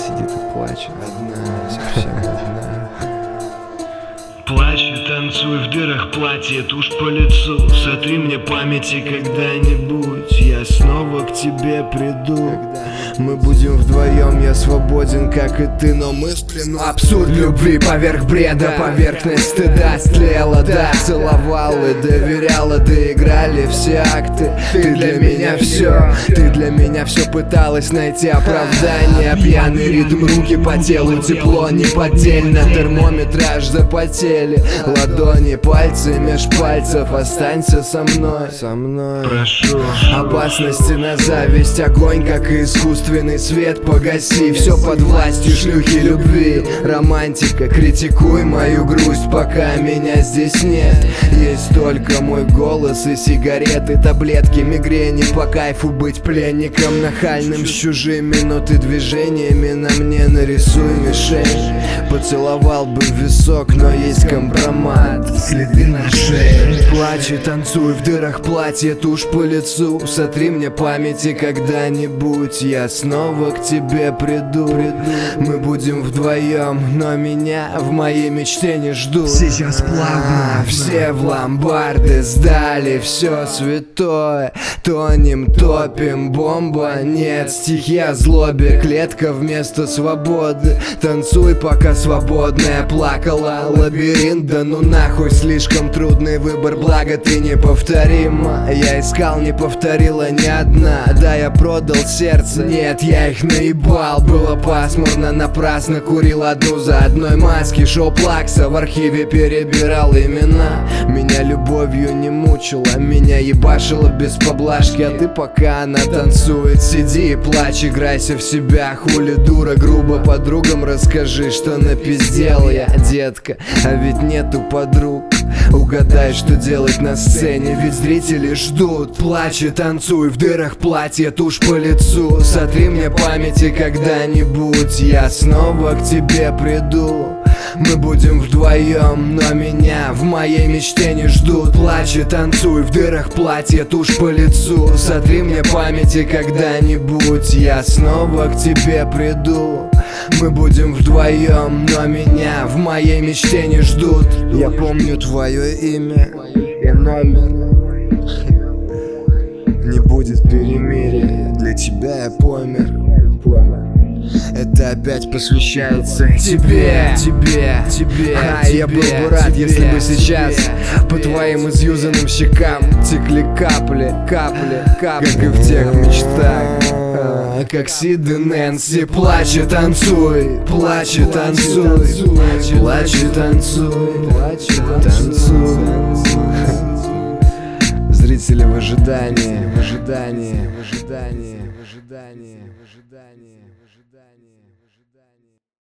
сидит и плачет. Одна, совсем одна. Плачь и танцуй в дырах платья, тушь по лицу. Сотри мне памяти когда-нибудь, я снова к тебе приду. Мы будем вдвоем, я свободен, как и ты, но мы в плену. Абсурд любви поверх бреда, поверхность стыда стлела, да. Целовал и доверяла, доиграли все акты. Ты для меня все, ты для меня все пыталась найти оправдание. Пьяный ритм, руки по телу, тепло неподдельно. Термометр аж запотели. Ладони, пальцы меж пальцев, останься со мной, со мной. Прошу. Опасности на зависть, огонь, как и искусственный свет, погаси. Все под властью шлюхи любви. Романтика, критикуй мою грусть, пока меня здесь нет. Есть только мой голос и сигареты, таблетки, мигрени. По кайфу быть пленником нахальным с чужими, но ты движениями на мне нарисуй мишень. Поцеловал бы в висок, но есть компромат, следы на шее. Плачь и танцуй в дырах платья, тушь по лицу. Сотри мне памяти когда-нибудь, я снова к тебе приду. Мы будем вдвоем, но меня в моей мечте не ждут. Сейчас плавно. Все в ломбарды сдали все святое. Тонем, топим, бомба, нет. Стихи о злобе, клетка вместо свободы. Танцуй, пока свободная плакала. Лабиринт, да ну нахуй, слишком трудный выбор, благо ты неповторима. Я искал, не повторила ни одна. Да, я продал сердце, нет, я их наебал. Было пасмурно, напрасно курил одну за одной маски. Шоу Плакса в архиве перебирал имена. Меня любовью не мучила, меня ебашила без поблажки. А ты пока она танцует, сиди и плачь, играйся в себя. Хули дура, грубо подругам расскажи, что напиздел я, детка. А ведь нету подруг. Угадай, что делать на сцене, ведь зрители ждут. Плачь и танцуй в дырах платья, тушь по лицу. Сотри мне памяти когда-нибудь, я снова к тебе приду. Мы будем вдвоем, но меня в моей мечте не ждут. Плачь и танцуй в дырах платья, тушь по лицу. Сотри мне памяти когда-нибудь, я снова к тебе приду. Мы будем вдвоем, но меня в моей мечте не ждут. Я помню твое имя и номер. Не будет перемирия, для тебя я помер. Это опять посвящается тебе. А я был бы рад, если бы сейчас по твоим изюзанным щекам текли капли, как и в тех мечтах. Как Сид и Нэнси. Плачь и танцуй, плачь и танцуй, плачь и танцуй, танцуй. Зрители в ожидании, в ожидании, в ожидании, в ожидании, в ожидании, в ожидании.